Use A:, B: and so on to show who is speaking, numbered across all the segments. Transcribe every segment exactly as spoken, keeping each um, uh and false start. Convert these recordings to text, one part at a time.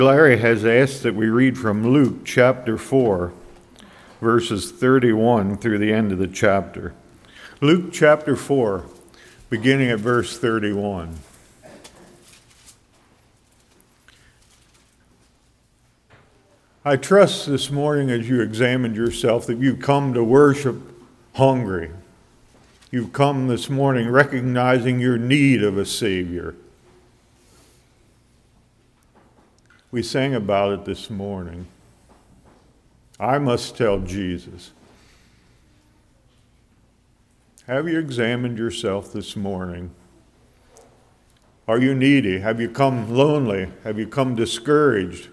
A: Larry has asked that we read from Luke chapter four, verses thirty-one through the end of the chapter. Luke chapter four, beginning at verse thirty-one. I trust this morning as you examined yourself that you've come to worship hungry. You've come this morning recognizing your need of a Savior. We sang about it this morning. I must tell Jesus. Have you examined yourself this morning? Are you needy? Have you come lonely? Have you come discouraged?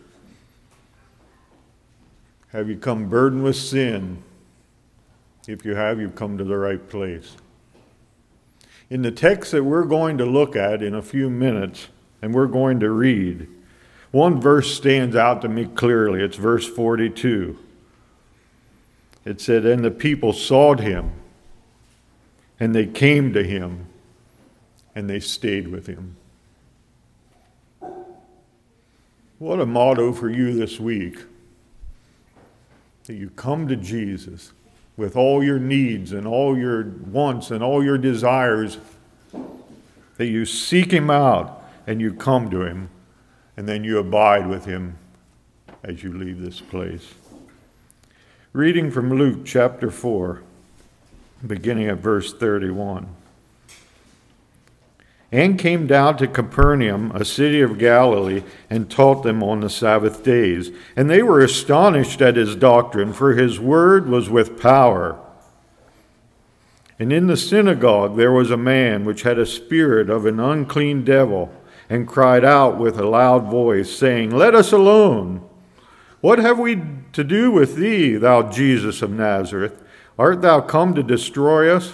A: Have you come burdened with sin? If you have, you've come to the right place. In the text that we're going to look at in a few minutes, and we're going to read, one verse stands out to me clearly. It's verse forty-two. It said, "And the people sought him, and they came to him, and they stayed with him." What a motto for you this week. That you come to Jesus with all your needs and all your wants and all your desires. That you seek him out and you come to him. And then you abide with him as you leave this place. Reading from Luke chapter four, beginning at verse thirty-one. "And came down to Capernaum, a city of Galilee, and taught them on the Sabbath days. And they were astonished at his doctrine, for his word was with power. And in the synagogue there was a man which had a spirit of an unclean devil, and cried out with a loud voice, saying, Let us alone. What have we to do with thee, thou Jesus of Nazareth? Art thou come to destroy us?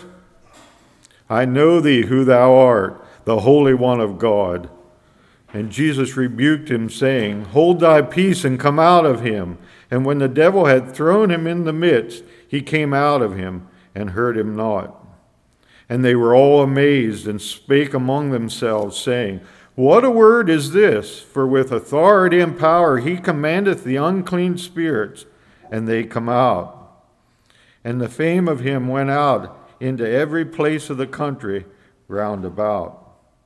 A: I know thee who thou art, the Holy One of God. And Jesus rebuked him, saying, Hold thy peace and come out of him. And when the devil had thrown him in the midst, he came out of him and hurt him not. And they were all amazed and spake among themselves, saying, What a word is this? For with authority and power he commandeth the unclean spirits, and they come out. And the fame of him went out into every place of the country round about.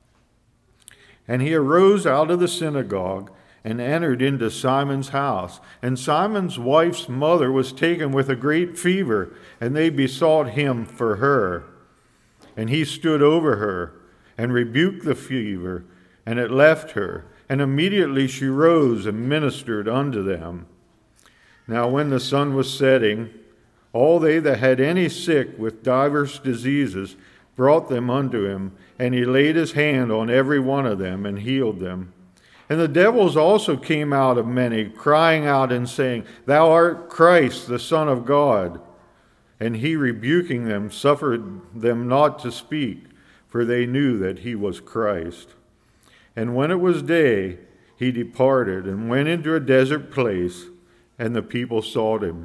A: And he arose out of the synagogue and entered into Simon's house. And Simon's wife's mother was taken with a great fever, and they besought him for her. And he stood over her and rebuked the fever, and it left her, and immediately she rose and ministered unto them. Now when the sun was setting, all they that had any sick with divers diseases brought them unto him, and he laid his hand on every one of them and healed them. And the devils also came out of many, crying out and saying, Thou art Christ, the Son of God. And he, rebuking them, suffered them not to speak, for they knew that he was Christ. And when it was day, he departed and went into a desert place, and the people sought him.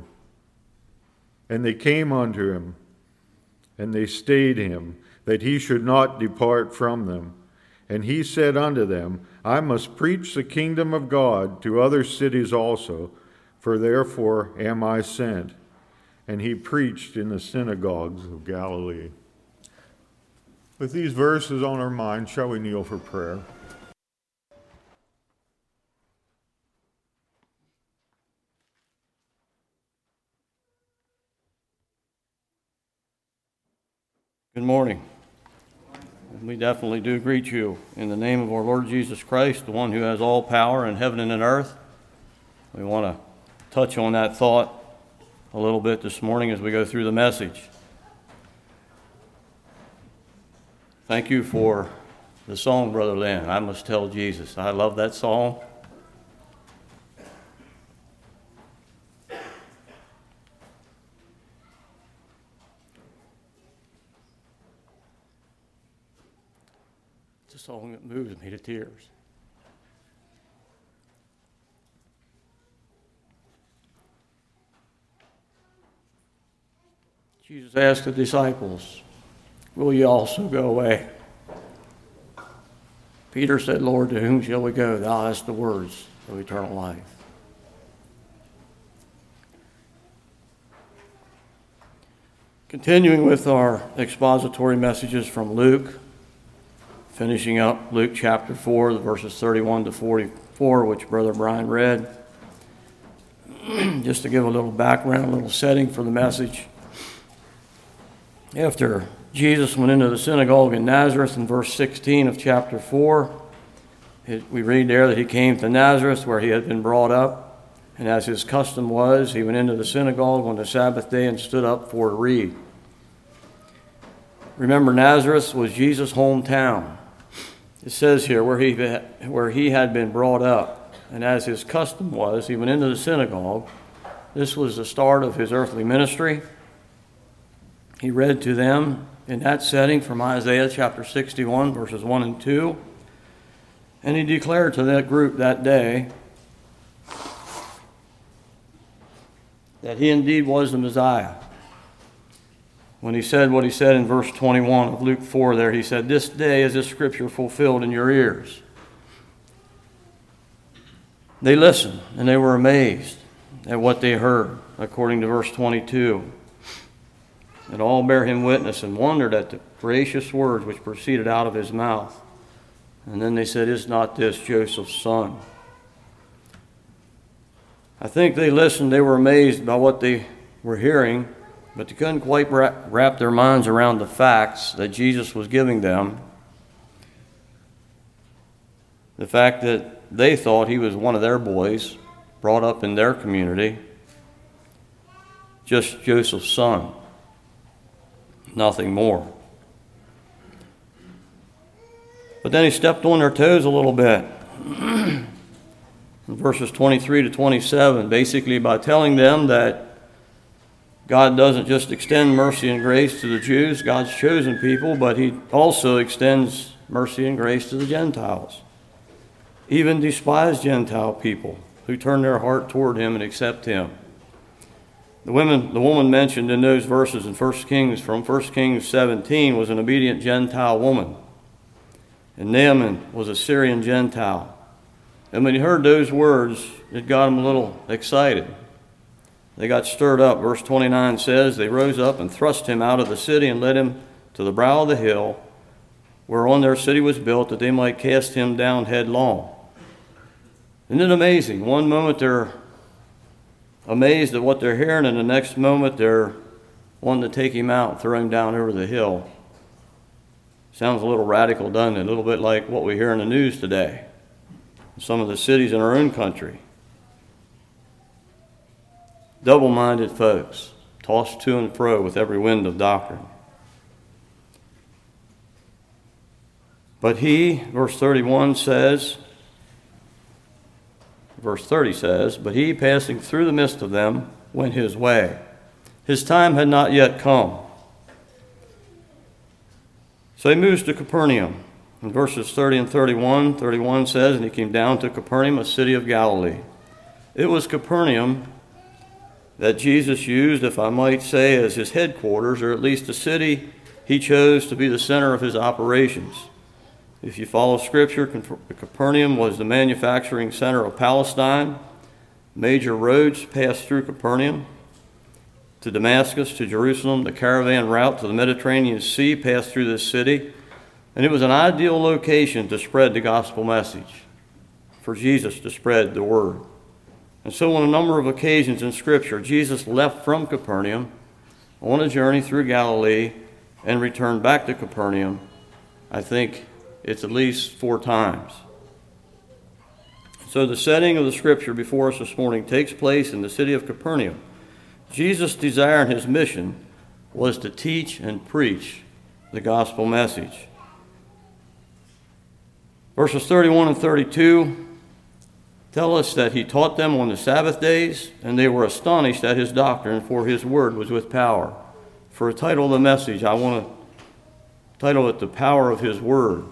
A: And they came unto him, and they stayed him, that he should not depart from them. And he said unto them, I must preach the kingdom of God to other cities also, for therefore am I sent. And he preached in the synagogues of Galilee. With these verses on our minds, shall we kneel for prayer?
B: Good morning. We definitely do greet you in the name of our Lord Jesus Christ, the one who has all power in heaven and in earth. We want to touch on that thought a little bit this morning as we go through the message. Thank you for the song, Brother Lynn, I Must Tell Jesus. I love that song. It's a song that moves me to tears. Jesus asked the disciples, will ye also go away? Peter said, Lord, to whom shall we go? Thou hast the words of eternal life. Continuing with our expository messages from Luke, finishing up Luke chapter four, the verses thirty-one to forty-four, which Brother Brian read. Just to give a little background, a little setting for the message. After Jesus went into the synagogue in Nazareth in verse sixteen of chapter four, it, we read there that he came to Nazareth where he had been brought up, and as his custom was, he went into the synagogue on the Sabbath day and stood up for to read. Remember, Nazareth was Jesus' hometown. It says here where he, where he had been brought up. And as his custom was, he went into the synagogue. This was the start of his earthly ministry. He read to them in that setting from Isaiah chapter sixty-one, verses one and two. And he declared to that group that day that he indeed was the Messiah. When he said what he said in verse twenty-one of Luke four there, he said, "This day is this scripture fulfilled in your ears." They listened, and they were amazed at what they heard, according to verse twenty-two. And all bare him witness and wondered at the gracious words which proceeded out of his mouth. And then they said, "Is not this Joseph's son?" I think they listened, they were amazed by what they were hearing, but they couldn't quite wrap their minds around the facts that Jesus was giving them. The fact that they thought he was one of their boys, brought up in their community, just Joseph's son, nothing more. But then he stepped on their toes a little bit. In verses twenty-three to twenty-seven, basically by telling them that God doesn't just extend mercy and grace to the Jews, God's chosen people, but he also extends mercy and grace to the Gentiles. Even despised Gentile people who turn their heart toward him and accept him. The women, the woman mentioned in those verses in First Kings, from First Kings seventeen, was an obedient Gentile woman. And Naaman was a Syrian Gentile. And when he heard those words, it got him a little excited. They got stirred up. Verse twenty-nine says, "They rose up and thrust him out of the city and led him to the brow of the hill, whereon their city was built, that they might cast him down headlong." Isn't it amazing? One moment they're amazed at what they're hearing, and the next moment they're wanting to take him out and throw him down over the hill. Sounds a little radical, doesn't it? A little bit like what we hear in the news today. Some of the cities in our own country. Double-minded folks, tossed to and fro with every wind of doctrine. But he, verse thirty-one says, verse thirty says, "But he, passing through the midst of them, went his way. His time had not yet come." So he moves to Capernaum. In verses thirty and thirty-one, thirty-one says, "And he came down to Capernaum, a city of Galilee." It was Capernaum that Jesus used, if I might say, as his headquarters, or at least a city he chose to be the center of his operations. If you follow Scripture, Capernaum was the manufacturing center of Palestine. Major roads passed through Capernaum. To Damascus, to Jerusalem, the caravan route to the Mediterranean Sea passed through this city. And it was an ideal location to spread the gospel message, for Jesus to spread the word. And so on a number of occasions in Scripture, Jesus left from Capernaum on a journey through Galilee and returned back to Capernaum. I think it's at least four times. So the setting of the Scripture before us this morning takes place in the city of Capernaum. Jesus' desire and his mission was to teach and preach the gospel message. Verses thirty-one and thirty-two tell us that he taught them on the Sabbath days, and they were astonished at his doctrine, for his word was with power. For a title of the message, I want to title it "The Power of His Word."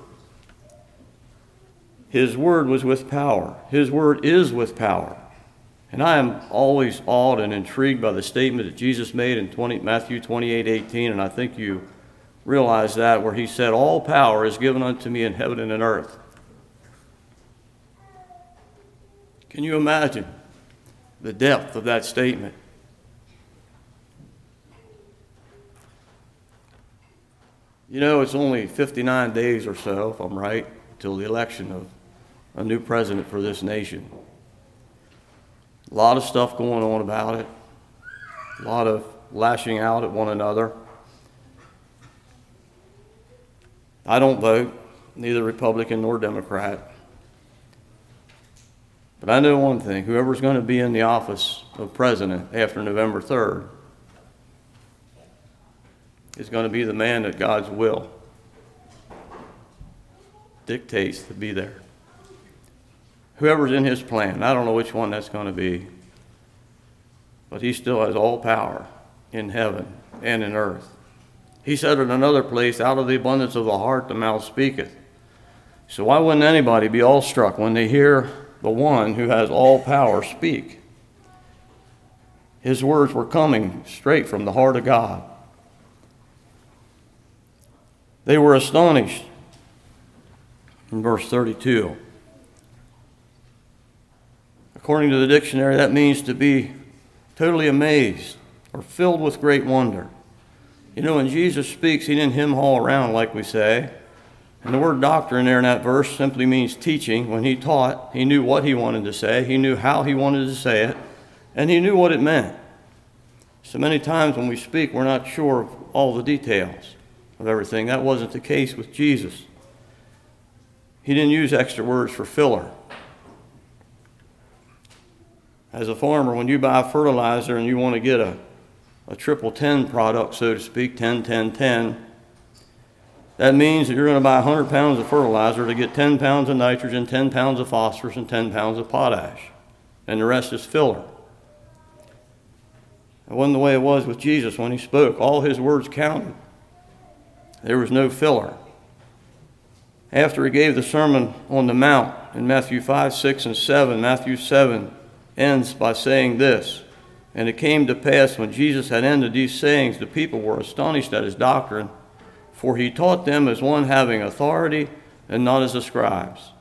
B: His word was with power. His word is with power. And I am always awed and intrigued by the statement that Jesus made in Matthew twenty-eight eighteen, and I think you realize that, where he said, "All power is given unto me in heaven and in earth." Can you imagine the depth of that statement? You know, it's only fifty-nine days or so, if I'm right, till the election of a new president for this nation. A lot of stuff going on about it, a lot of lashing out at one another. I don't vote, neither Republican nor Democrat. But I know one thing, whoever's going to be in the office of president after November third is going to be the man that God's will dictates to be there. Whoever's in his plan, I don't know which one that's going to be, but he still has all power in heaven and in earth. He said in another place, out of the abundance of the heart the mouth speaketh. So why wouldn't anybody be awestruck when they hear the one who has all power speak? His words were coming straight from the heart of God. They were astonished. In verse thirty-two. According to the dictionary, that means to be totally amazed or filled with great wonder. You know, when Jesus speaks, he didn't hem-haw around like we say. And the word doctrine there in that verse simply means teaching. When he taught, he knew what he wanted to say, he knew how he wanted to say it, and he knew what it meant. So many times when we speak, we're not sure of all the details of everything. That wasn't the case with Jesus. He didn't use extra words for filler. As a farmer, when you buy fertilizer and you want to get a, a triple ten product, so to speak, ten, ten, ten, that means that you're going to buy one hundred pounds of fertilizer to get ten pounds of nitrogen, ten pounds of phosphorus, and ten pounds of potash. And the rest is filler. It wasn't the way it was with Jesus when he spoke. All his words counted. There was no filler. After he gave the Sermon on the Mount in Matthew five, six, and seven, Matthew seven ends by saying this, "And it came to pass when Jesus had ended these sayings, the people were astonished at his doctrine, for he taught them as one having authority and not as the scribes."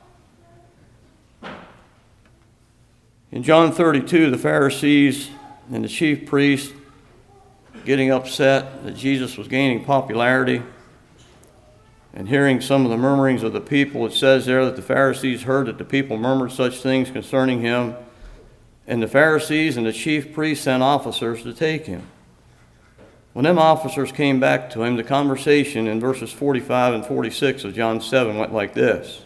B: In John thirty-two, the Pharisees and the chief priests getting upset that Jesus was gaining popularity, and hearing some of the murmurings of the people, it says there that the Pharisees heard that the people murmured such things concerning him, and the Pharisees and the chief priests sent officers to take him. When them officers came back to him, the conversation in verses forty-five and forty-six of John seven went like this.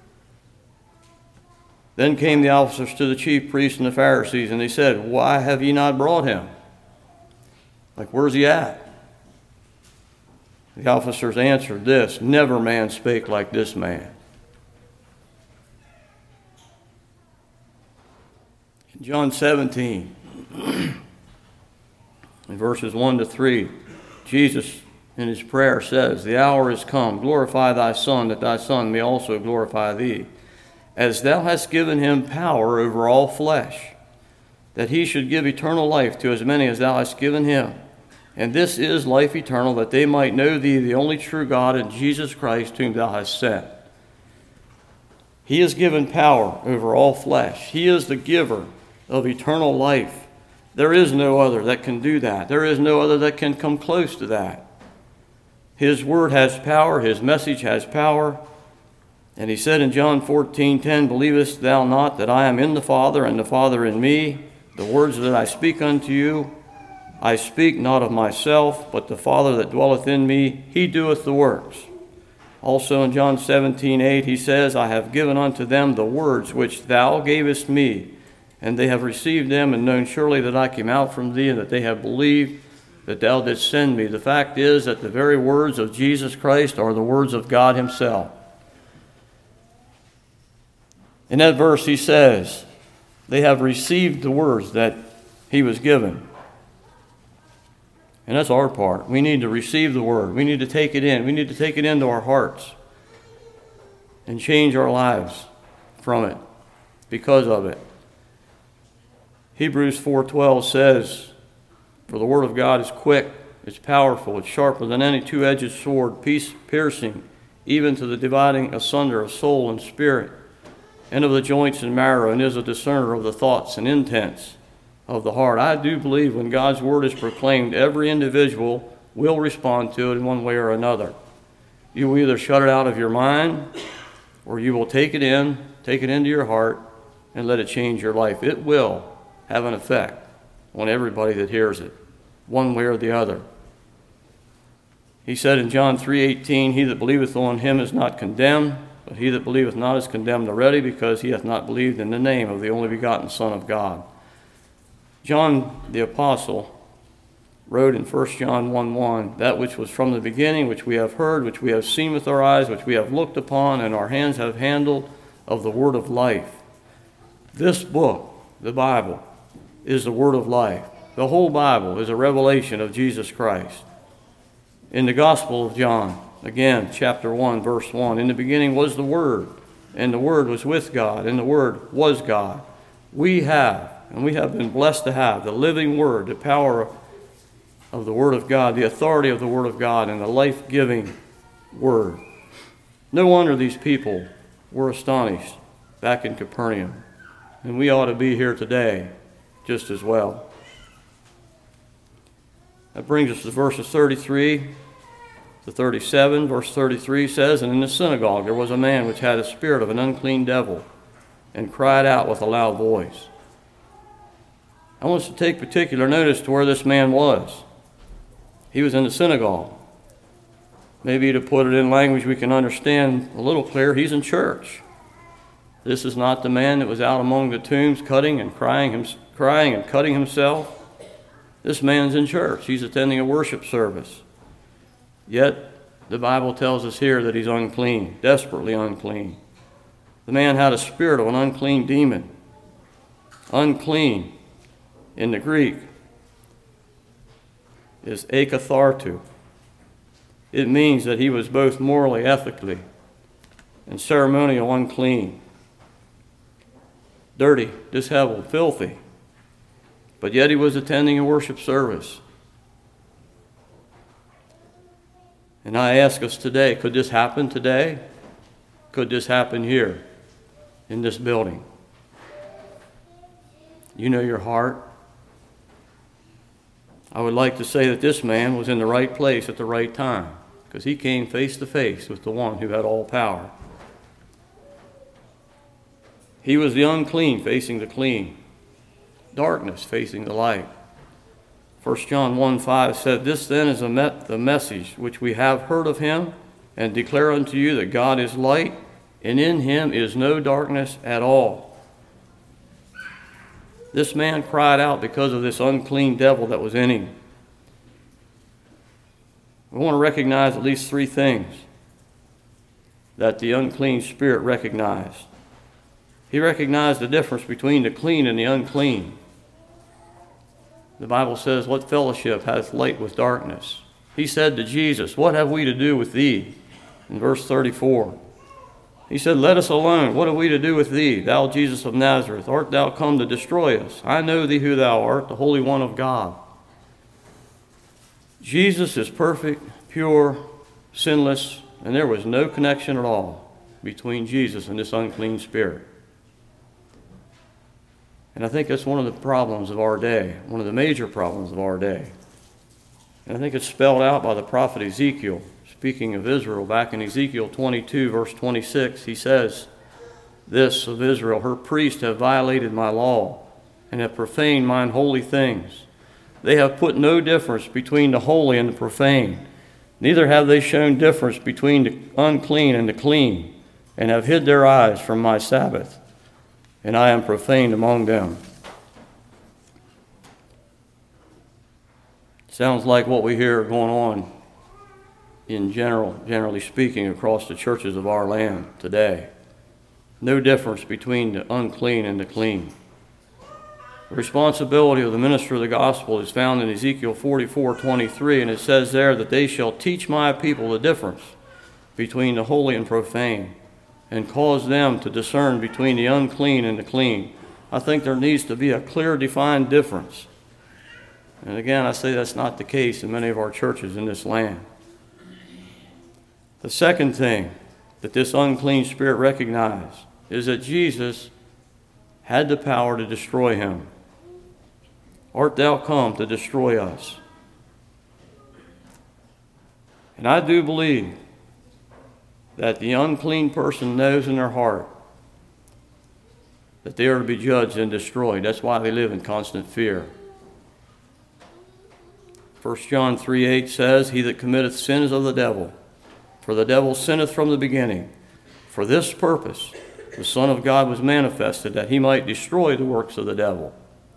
B: Then came the officers to the chief priests and the Pharisees, and they said, "Why have ye not brought him?" Like, where's he at? The officers answered this, "Never man spake like this man." In John seventeen, in verses one to three, Jesus in his prayer says, "The hour is come, glorify thy Son, that thy Son may also glorify thee, as thou hast given him power over all flesh, that he should give eternal life to as many as thou hast given him. And this is life eternal, that they might know thee, the only true God, and Jesus Christ, whom thou hast sent." He has given power over all flesh. He is the giver of eternal life. There is no other that can do that. There is no other that can come close to that. His word has power. His message has power. And he said in John fourteen ten, "Believest thou not that I am in the Father, and the Father in me? The words that I speak unto you, I speak not of myself, but the Father that dwelleth in me, he doeth the works." Also in John seventeen eight, he says, "I have given unto them the words which thou gavest me, and they have received them, and known surely that I came out from thee, and that they have believed that thou didst send me." The fact is that the very words of Jesus Christ are the words of God himself. In that verse he says, they have received the words that he was given. And that's our part. We need to receive the word. We need to take it in. We need to take it into our hearts and change our lives from it because of it. Hebrews four twelve says, "For the word of God is quick, it's powerful, it's sharper than any two-edged sword, piercing even to the dividing asunder of soul and spirit, and of the joints and marrow, and is a discerner of the thoughts and intents of the heart. I do believe when God's word is proclaimed, every individual will respond to it in one way or another. You will either shut it out of your mind, or you will take it in, take it into your heart, and let it change your life. It will have an effect on everybody that hears it, one way or the other. He said in John three eighteen, he that believeth on him is not condemned, but he that believeth not is condemned already, because he hath not believed in the name of the only begotten Son of God. John the Apostle wrote in First John one one, that which was from the beginning, which we have heard, which we have seen with our eyes, which we have looked upon, and our hands have handled, of the word of life. This book, the Bible, is the word of life. The whole Bible is a revelation of Jesus Christ. In the Gospel of John, again, chapter one, verse one, in the beginning was the Word, and the Word was with God, and the Word was God. We have, and we have been blessed to have, the living Word, the power of the Word of God, the authority of the Word of God, and the life-giving Word. No wonder these people were astonished back in Capernaum, and we ought to be here today just as well. That brings us to verses thirty-three to thirty-seven. Verse thirty-three says, and in the synagogue there was a man which had a spirit of an unclean devil, and cried out with a loud voice. I want us to take particular notice to where this man was. He was in the synagogue. Maybe to put it in language we can understand a little clearer, he's in church. This is not the man that was out among the tombs cutting and crying, him, crying and cutting himself. This man's in church. He's attending a worship service. Yet, the Bible tells us here that he's unclean, desperately unclean. The man had a spirit of an unclean demon. Unclean, in the Greek, is akathartu. It means that he was both morally, ethically, and ceremonial unclean. Dirty, disheveled, filthy. But yet he was attending a worship service. And I ask us today, could this happen today? Could this happen here in this building? You know your heart. I would like to say that this man was in the right place at the right time, because he came face to face with the one who had all power. He was the unclean facing the clean, darkness facing the light. First John one five said, this then is a met, the message which we have heard of him, and declare unto you that God is light, and in him is no darkness at all. This man cried out because of this unclean devil that was in him. We want to recognize at least three things that the unclean spirit recognized. He recognized the difference between the clean and the unclean. The Bible says, what fellowship hath light with darkness? He said to Jesus, what have we to do with thee? In verse thirty-four. He said, let us alone. What have we to do with thee, thou Jesus of Nazareth? Art thou come to destroy us? I know thee who thou art, the Holy One of God. Jesus is perfect, pure, sinless, and there was no connection at all between Jesus and this unclean spirit. And I think that's one of the problems of our day, one of the major problems of our day. And I think it's spelled out by the prophet Ezekiel. Speaking of Israel, back in Ezekiel twenty-two, verse twenty-six, he says this of Israel, her priests have violated my law and have profaned mine holy things. They have put no difference between the holy and the profane. Neither have they shown difference between the unclean and the clean, and have hid their eyes from my Sabbath, and I am profaned among them. Sounds like what we hear going on in general, generally speaking, across the churches of our land today. No difference between the unclean and the clean. The responsibility of the minister of the gospel is found in Ezekiel forty-four twenty-three, and it says there that they shall teach my people the difference between the holy and profane, and cause them to discern between the unclean and the clean. I think there needs to be a clear, defined difference. And again, I say that's not the case in many of our churches in this land. The second thing that this unclean spirit recognized is that Jesus had the power to destroy him. Art thou come to destroy us? And I do believe that the unclean person knows in their heart that they are to be judged and destroyed. That's why they live in constant fear. First John three eight says, He that committeth sin is of the devil, for the devil sinneth from the beginning. For this purpose the Son of God was manifested, that he might destroy the works of the devil.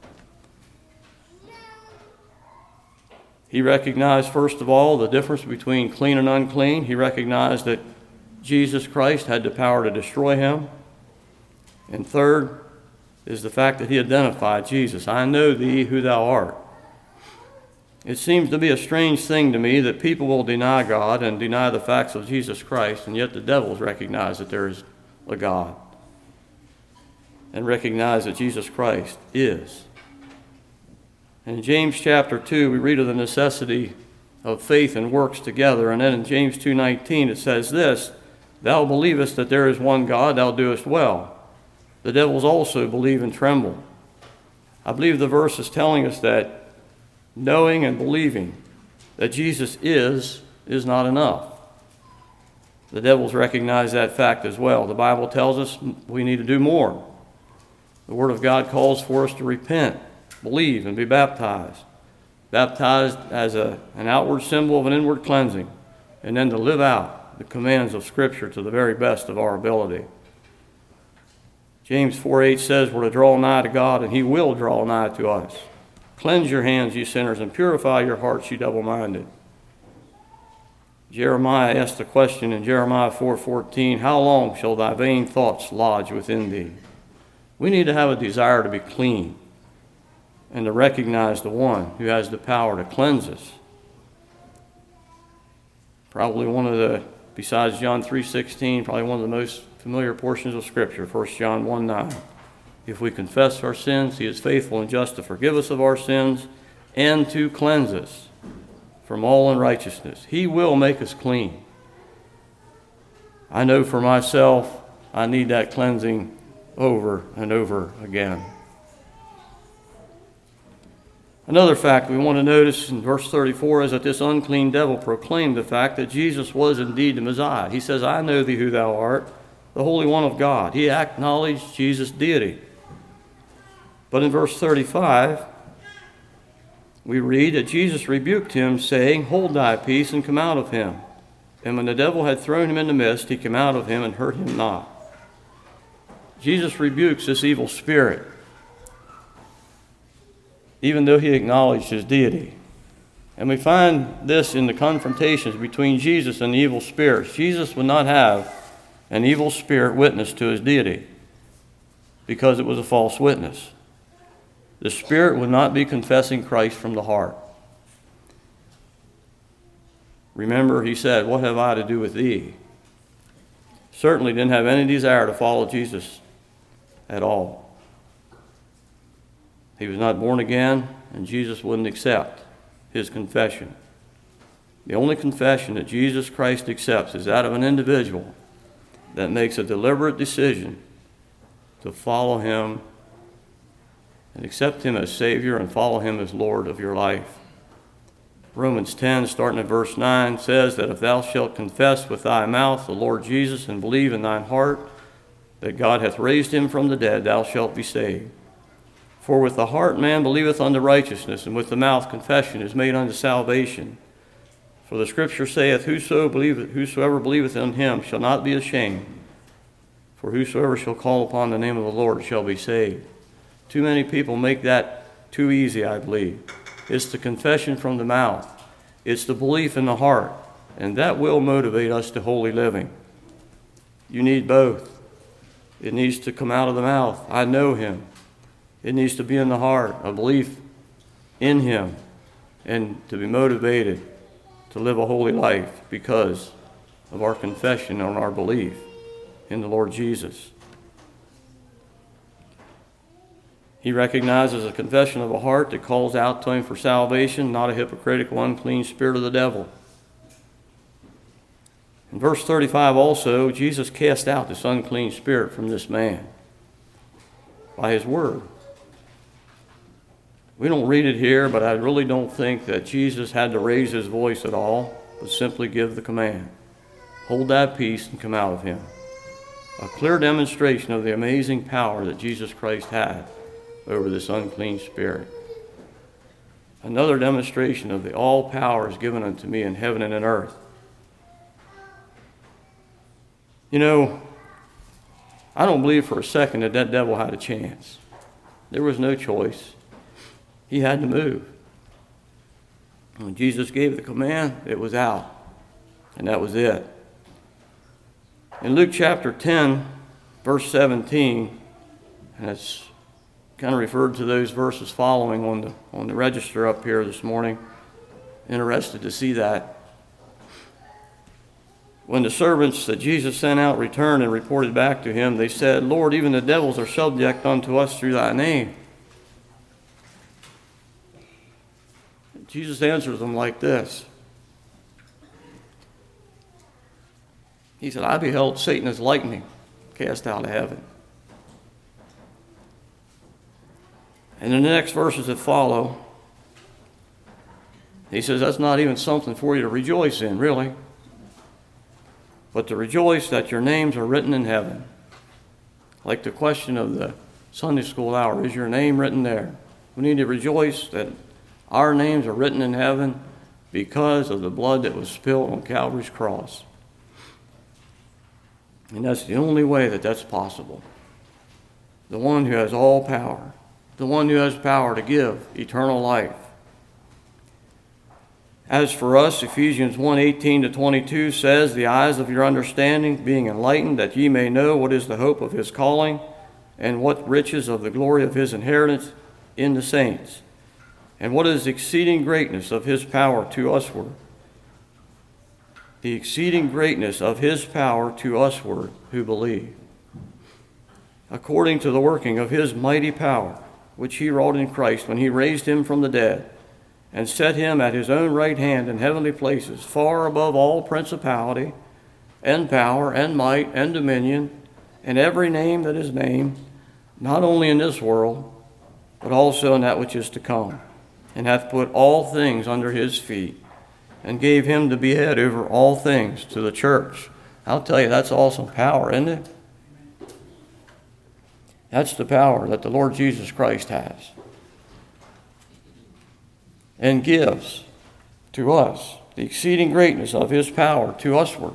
B: He recognized, first of all, the difference between clean and unclean. He recognized that Jesus Christ had the power to destroy him. And third is the fact that he identified Jesus. I know thee, who thou art. It seems to be a strange thing to me that people will deny God and deny the facts of Jesus Christ, and yet the devils recognize that there is a God and recognize that Jesus Christ is. And in James chapter two, we read of the necessity of faith and works together. And then in James two nineteen, it says this, Thou believest that there is one God, thou doest well. The devils also believe and tremble. I believe the verse is telling us that knowing and believing that Jesus is, is not enough. The devils recognize that fact as well. The Bible tells us we need to do more. The Word of God calls for us to repent, believe, and be baptized. Baptized as a, an outward symbol of an inward cleansing, and then to live out the commands of Scripture to the very best of our ability. James four eight says we're to draw nigh to God, and He will draw nigh to us. Cleanse your hands, ye sinners, and purify your hearts, ye double-minded. Jeremiah asked the question in Jeremiah four fourteen, How long shall thy vain thoughts lodge within thee? We need to have a desire to be clean and to recognize the one who has the power to cleanse us. Probably one of the, besides John three sixteen, probably one of the most familiar portions of Scripture, First John one nine. If we confess our sins, He is faithful and just to forgive us of our sins and to cleanse us from all unrighteousness. He will make us clean. I know for myself, I need that cleansing over and over again. Another fact we want to notice in verse thirty-four is that this unclean devil proclaimed the fact that Jesus was indeed the Messiah. He says, I know thee who thou art, the Holy One of God. He acknowledged Jesus' deity. But in verse thirty-five, we read that Jesus rebuked him, saying, Hold thy peace and come out of him. And when the devil had thrown him in the midst, he came out of him and hurt him not. Jesus rebukes this evil spirit, even though he acknowledged his deity. And we find this in the confrontations between Jesus and the evil spirits. Jesus would not have an evil spirit witness to his deity because it was a false witness. The spirit would not be confessing Christ from the heart. Remember, he said, What have I to do with thee? Certainly didn't have any desire to follow Jesus at all. He was not born again, and Jesus wouldn't accept his confession. The only confession that Jesus Christ accepts is that of an individual that makes a deliberate decision to follow him and accept him as Savior and follow him as Lord of your life. Romans ten, starting at verse nine, says that if thou shalt confess with thy mouth the Lord Jesus and believe in thine heart that God hath raised him from the dead, thou shalt be saved. For with the heart man believeth unto righteousness, and with the mouth confession is made unto salvation. For the Scripture saith, Whoso believeth, whosoever believeth in him shall not be ashamed. For whosoever shall call upon the name of the Lord shall be saved. Too many people make that too easy, I believe. It's the confession from the mouth. It's the belief in the heart. And that will motivate us to holy living. You need both. It needs to come out of the mouth. I know him. It needs to be in the heart, a belief in him, and to be motivated to live a holy life because of our confession and our belief in the Lord Jesus. He recognizes a confession of a heart that calls out to him for salvation, not a hypocritical, unclean spirit of the devil. In verse thirty-five also, Jesus cast out this unclean spirit from this man by his word. We don't read it here, but I really don't think that Jesus had to raise his voice at all, but simply give the command. Hold that peace and come out of him. A clear demonstration of the amazing power that Jesus Christ had over this unclean spirit. Another demonstration of the all power is given unto me in heaven and in earth. You know, I don't believe for a second that that devil had a chance. There was no choice. He had to move. When Jesus gave the command, it was out. And that was it. In Luke chapter ten, verse seventeen, and it's kind of referred to those verses following on the, on the register up here this morning. Interested to see that. When the servants that Jesus sent out returned and reported back to him, they said, Lord, even the devils are subject unto us through thy name. Jesus answers them like this. He said, I beheld Satan as lightning cast out of heaven. And in the next verses that follow, he says, that's not even something for you to rejoice in, really. But to rejoice that your names are written in heaven. Like the question of the Sunday school hour, is your name written there? We need to rejoice that our names are written in heaven because of the blood that was spilled on Calvary's cross. And that's the only way that that's possible. The one who has all power, the one who has power to give eternal life. As for us, Ephesians one eighteen to twenty-two says, the eyes of your understanding being enlightened, that ye may know what is the hope of his calling, and what riches of the glory of his inheritance in the saints, and what is the exceeding greatness of his power to usward. The exceeding greatness of his power to usward who believe, according to the working of his mighty power, which he wrought in Christ when he raised him from the dead, and set him at his own right hand in heavenly places, far above all principality, and power, and might, and dominion, and every name that is named, not only in this world, but also in that which is to come, and hath put all things under his feet, and gave him to be head over all things to the church. I'll tell you, that's awesome power, isn't it? That's the power that the Lord Jesus Christ has and gives to us, the exceeding greatness of his power to usward.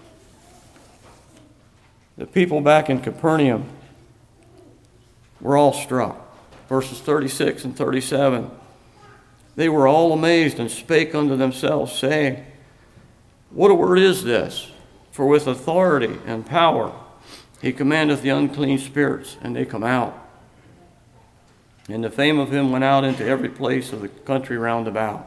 B: The people back in Capernaum were all struck. Verses thirty-six and thirty-seven. They were all amazed and spake unto themselves, saying, what a word is this? For with authority and power he commandeth the unclean spirits, and they come out. And the fame of him went out into every place of the country round about.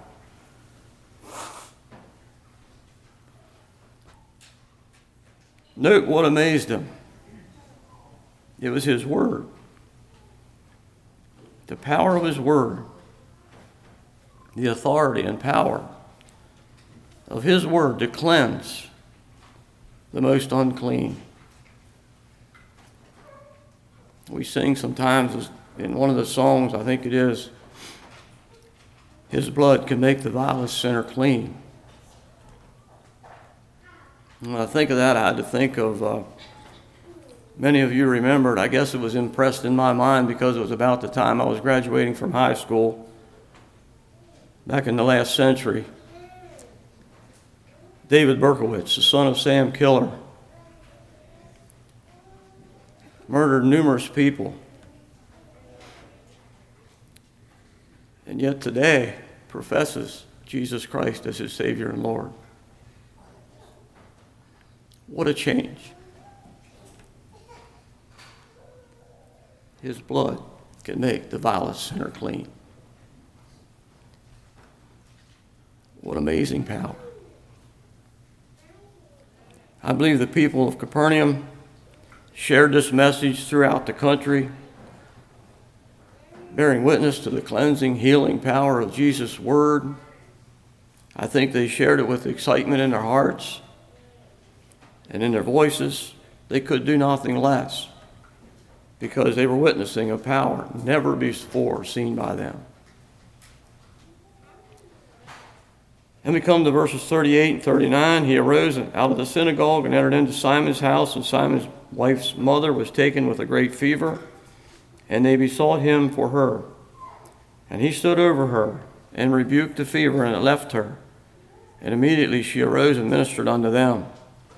B: Note what amazed him. It was his word. The power of his word. The authority and power of his word to cleanse the most unclean. We sing sometimes in one of the songs, I think it is, his blood can make the vilest sinner clean. When I think of that, I had to think of, uh, many of you remembered, I guess it was impressed in my mind because it was about the time I was graduating from high school. Back in the last century, David Berkowitz, the son of Sam Killer, murdered numerous people. And yet today professes Jesus Christ as his Savior and Lord. What a change. His blood can make the vilest sinner clean. What amazing power. I believe the people of Capernaum shared this message throughout the country, bearing witness to the cleansing, healing power of Jesus' word. I think they shared it with excitement in their hearts. And in their voices, they could do nothing less, because they were witnessing a power never before seen by them. And we come to verses thirty-eight and thirty-nine. He arose out of the synagogue and entered into Simon's house, and Simon's wife's mother was taken with a great fever, and they besought him for her. And he stood over her and rebuked the fever, and it left her. And immediately she arose and ministered unto them.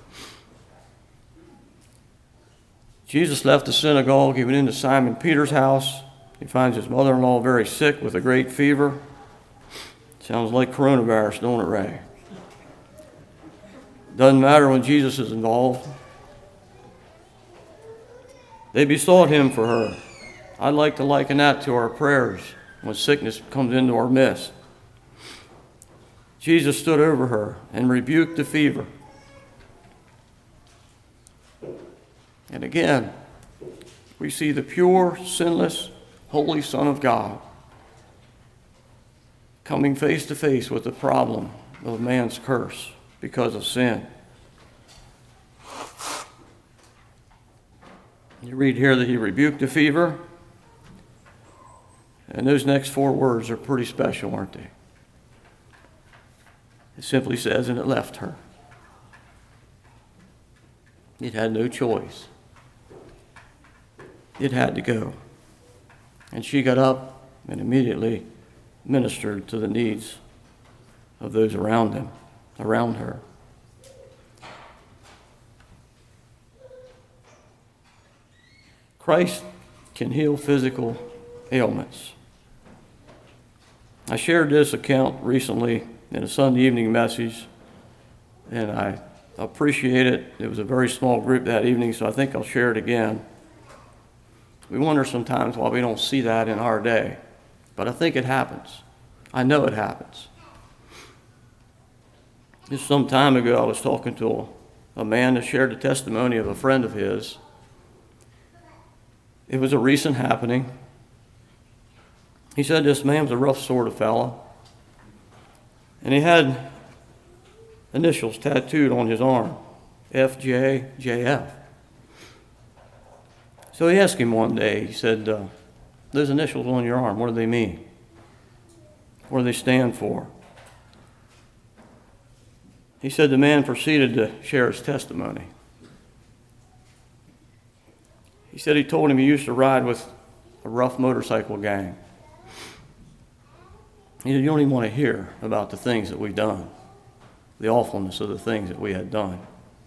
B: Jesus left the synagogue. He went into Simon Peter's house. He finds his mother-in-law very sick with a great fever. Sounds like coronavirus, don't it, Ray? Doesn't matter when Jesus is involved. They besought him for her. I'd like to liken that to our prayers when sickness comes into our midst. Jesus stood over her and rebuked the fever. And again, we see the pure, sinless, holy Son of God coming face to face with the problem of man's curse because of sin. You read here that he rebuked the fever, and those next four words are pretty special, aren't they? It simply says, and it left her. It had no choice. It had to go. And she got up and immediately ministered to the needs of those around them, around her. Christ can heal physical ailments. I shared this account recently in a Sunday evening message, and I appreciate it. It was a very small group that evening, so I think I'll share it again. We wonder sometimes why we don't see that in our day, but I think it happens. I know it happens. Just some time ago, I was talking to a, a man that shared the testimony of a friend of his. It was a recent happening. He said this man was a rough sort of fellow, and he had initials tattooed on his arm, F J J F. So he asked him one day, he said, uh, those initials on your arm, what do they mean? What do they stand for? He said the man proceeded to share his testimony. He said he told him he used to ride with a rough motorcycle gang. He said, you don't even want to hear about the things that we've done, the awfulness of the things that we had done.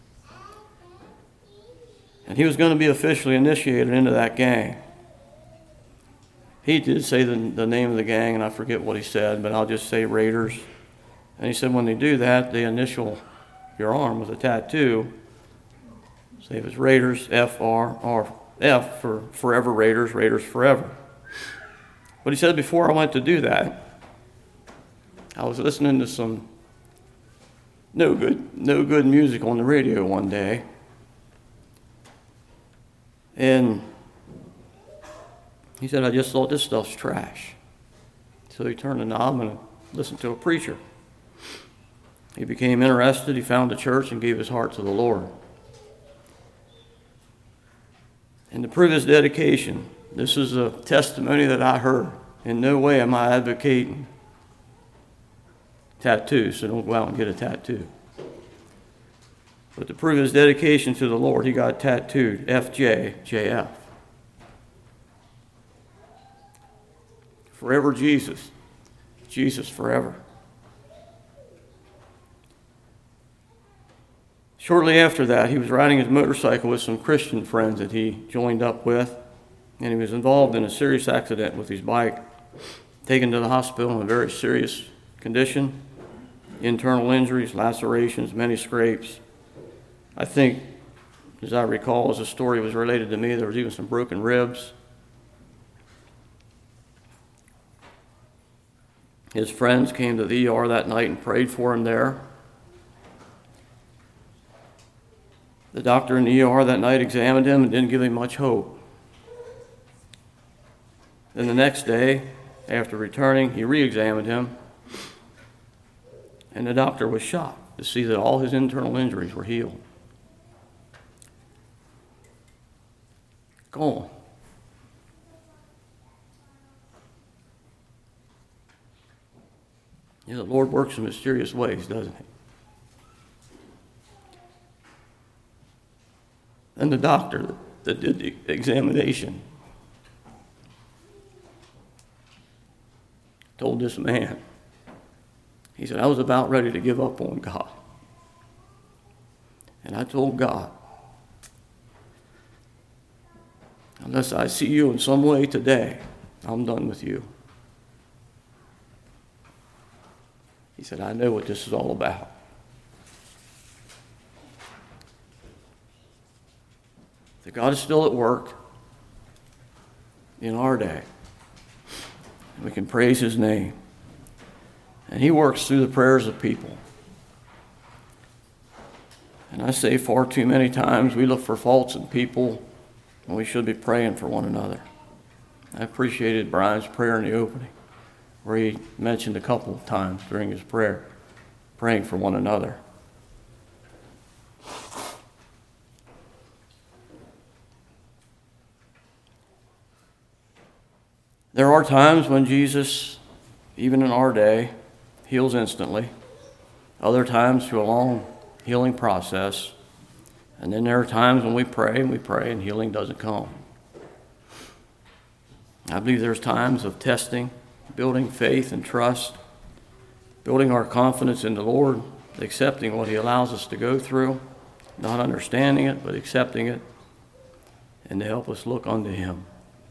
B: And he was going to be officially initiated into that gang. He did say the, the name of the gang, and I forget what he said, but I'll just say Raiders. And he said when they do that, they initial your arm with a tattoo. Say it was Raiders, F R, or F for Forever Raiders, Raiders Forever. But he said before I went to do that, I was listening to some no good, no good music on the radio one day. And he said, I just thought this stuff's trash. So he turned the knob and listened to a preacher. He became interested. He found a church and gave his heart to the Lord. And to prove his dedication, this is a testimony that I heard. In no way am I advocating tattoos, so don't go out and get a tattoo. But to prove his dedication to the Lord, he got tattooed F J J F. Forever Jesus. Jesus forever. Shortly after that, he was riding his motorcycle with some Christian friends that he joined up with, and he was involved in a serious accident with his bike, taken to the hospital in a very serious condition, internal injuries, lacerations, many scrapes. I think, as I recall, as the story was related to me, there was even some broken ribs. His friends came to the E R that night and prayed for him there. The doctor in the E R that night examined him and didn't give him much hope. Then the next day, after returning, he re-examined him, and the doctor was shocked to see that all his internal injuries were healed. gone. You know, the Lord works in mysterious ways, doesn't he? And the doctor that did the examination told this man, he said, I was about ready to give up on God. And I told God, unless I see you in some way today, I'm done with you. He said, I know what this is all about. That God is still at work in our day. And we can praise his name. And he works through the prayers of people. And I say far too many times we look for faults in people when we should be praying for one another. I appreciated Brian's prayer in the opening, where he mentioned a couple of times during his prayer, praying for one another. There are times when Jesus, even in our day, heals instantly. Other times through a long healing process. And then there are times when we pray and we pray and healing doesn't come. I believe there's times of testing, building faith and trust, building our confidence in the Lord, accepting what he allows us to go through, not understanding it, but accepting it, and to help us look unto him.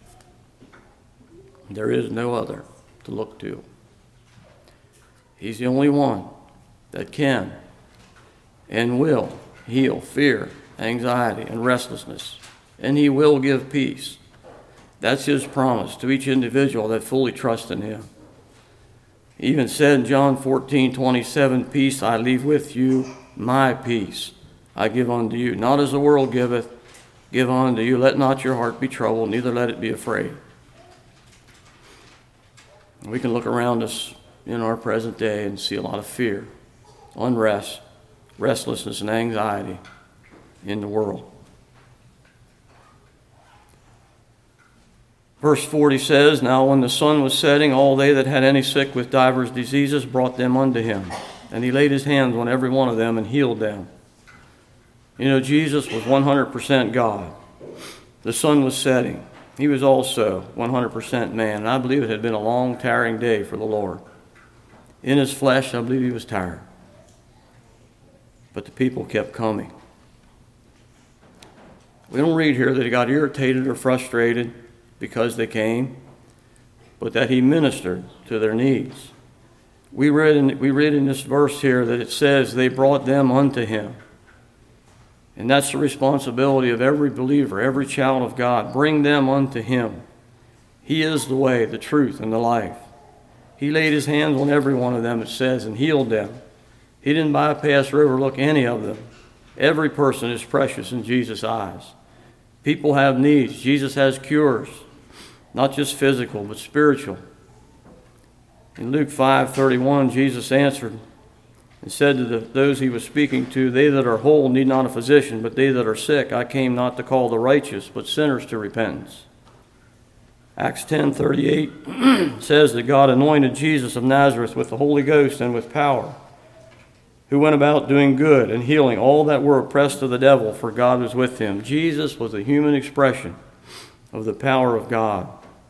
B: There is no other to look to. He's the only one that can and will heal fear, anxiety, and restlessness, and he will give peace. That's his promise to each individual that fully trusts in him. He even said in John fourteen twenty-seven, peace I leave with you, my peace I give unto you. Not as the world giveth, give unto you. Let not your heart be troubled, neither let it be afraid. We can look around us in our present day and see a lot of fear, unrest, restlessness, and anxiety in the world. Verse forty says, now when the sun was setting, all they that had any sick with divers diseases brought them unto him. And he laid his hands on every one of them and healed them. You know, Jesus was one hundred percent God. The sun was setting. He was also one hundred percent man. And I believe it had been a long, tiring day for the Lord. In his flesh, I believe he was tired. But the people kept coming. We don't read here that he got irritated or frustrated because they came, but that he ministered to their needs. We read in, we read in this verse here that it says they brought them unto him. And that's the responsibility of every believer, every child of God. Bring them unto him. He is the way, the truth, and the life. He laid his hands on every one of them, it says, and healed them. He didn't bypass or overlook any of them. Every person is precious in Jesus' eyes. People have needs. Jesus has cures, not just physical, but spiritual. In Luke five thirty-one, Jesus answered and said to the, those he was speaking to, they that are whole need not a physician, but they that are sick, I came not to call the righteous, but sinners to repentance. Acts ten thirty-eight says that God anointed Jesus of Nazareth with the Holy Ghost and with power, who went about doing good and healing all that were oppressed of the devil, for God was with him. Jesus was a human expression of the power of God.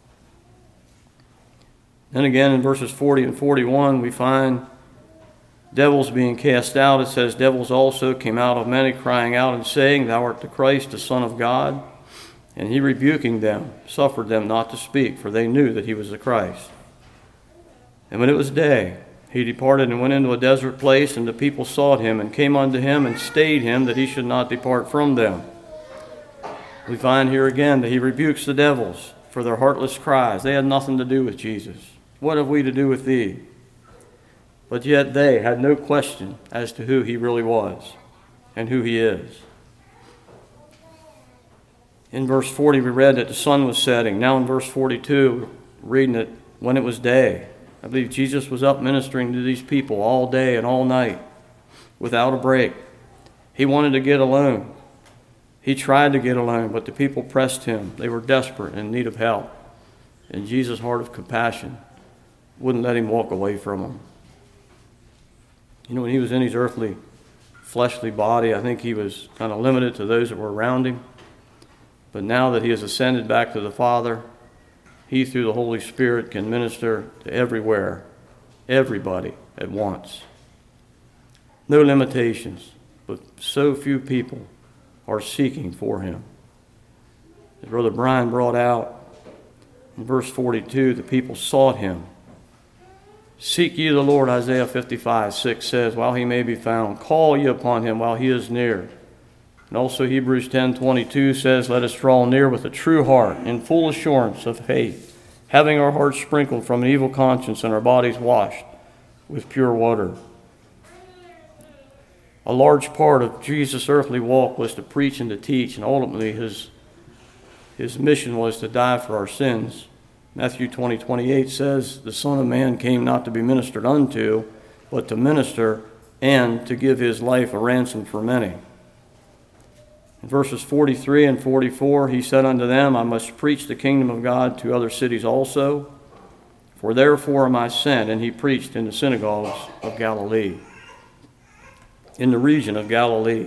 B: Then again in verses forty and forty-one, we find devils being cast out. It says, devils also came out of many, crying out and saying, Thou art the Christ, the Son of God. And he, rebuking them, suffered them not to speak, for they knew that he was the Christ. And when it was day, he departed and went into a desert place, and the people sought him, and came unto him, and stayed him, that he should not depart from them. We find here again that he rebukes the devils for their heartless cries. They had nothing to do with Jesus. What have we to do with thee? But yet they had no question as to who he really was and who he is. In verse forty, we read that the sun was setting. Now in verse forty-two, reading it, when it was day. I believe Jesus was up ministering to these people all day and all night without a break. He wanted to get alone. He tried to get alone, but the people pressed him. They were desperate and in need of help. And Jesus' heart of compassion wouldn't let him walk away from them. You know, when he was in his earthly, fleshly body, I think he was kind of limited to those that were around him. But now that he has ascended back to the Father, he, through the Holy Spirit, can minister to everywhere, everybody at once. No limitations, but so few people are seeking for him. As Brother Brian brought out in verse forty-two, the people sought him. Seek ye the Lord, Isaiah fifty-five, six says, while he may be found. Call ye upon him while he is near. And also Hebrews ten twenty-two says, let us draw near with a true heart, in full assurance of faith, having our hearts sprinkled from an evil conscience and our bodies washed with pure water. A large part of Jesus' earthly walk was to preach and to teach, and ultimately his, his mission was to die for our sins. Matthew twenty twenty-eight says, the Son of Man came not to be ministered unto, but to minister and to give his life a ransom for many. In verses forty-three and forty-four, he said unto them, I must preach the kingdom of God to other cities also, for therefore am I sent. And he preached in the synagogues of Galilee, in the region of Galilee.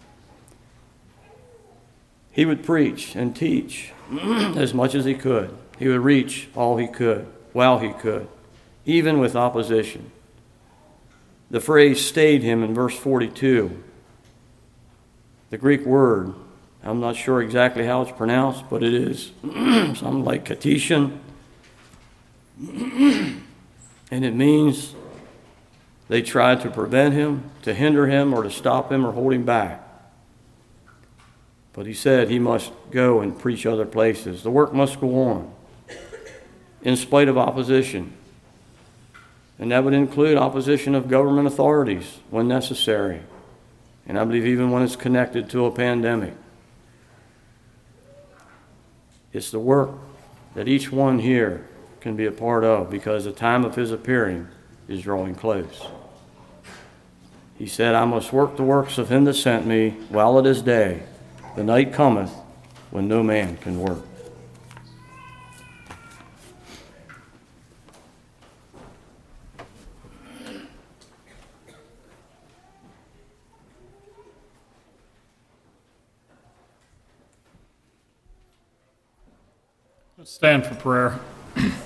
B: He would preach and teach as much as he could. He would reach all he could, while he could, even with opposition. The phrase stayed him in verse forty-two. The Greek word, I'm not sure exactly how it's pronounced, but it is something like katishan. And it means they tried to prevent him, to hinder him, or to stop him, or hold him back. But he said he must go and preach other places. The work must go on, in spite of opposition. And that would include opposition of government authorities when necessary. And I believe even when it's connected to a pandemic. It's the work that each one here can be a part of, because the time of his appearing is drawing close. He said, I must work the works of him that sent me while it is day. The night cometh when no man can work.
C: Let's stand for prayer.